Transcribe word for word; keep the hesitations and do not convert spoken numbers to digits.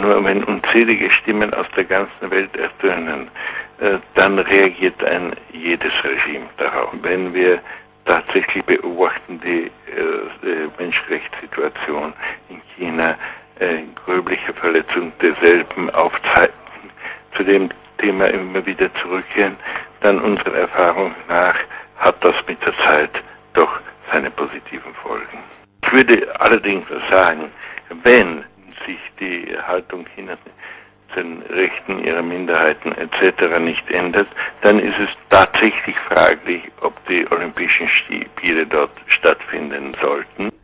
Aber wenn unzählige Stimmen aus der ganzen Welt ertönen, äh, dann reagiert ein jedes Regime darauf. Wenn wir tatsächlich beobachten, die äh, Menschenrechtssituation in China, äh, gröbliche Verletzung derselben aufzeigen, zu dem Thema immer wieder zurückkehren, dann unserer Erfahrung nach hat das mit der Zeit doch seine positiven Folgen. Ich würde allerdings sagen, wenn sich die Haltung Chinas den Rechten ihrer Minderheiten et cetera nicht ändert, dann ist es tatsächlich fraglich, ob die Olympischen Spiele dort stattfinden sollten.